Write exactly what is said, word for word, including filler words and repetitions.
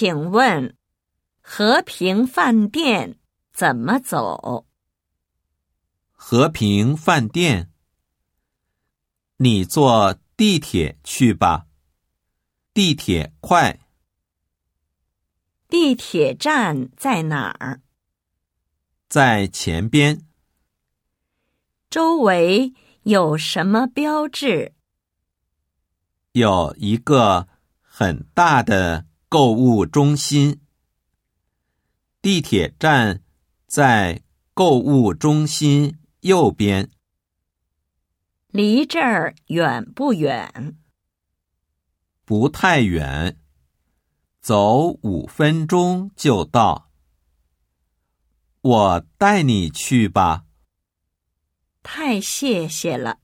请问和平饭店怎么走？ 和平饭店，你坐地铁去吧，地铁快。 地铁站在哪儿？ 在前边。 周围有什么标志？ 有一个很大的购物中心。地铁站在购物中心右边。 离这儿远不远？ 不太远，走五分钟就到。我带你去吧。 太谢谢了。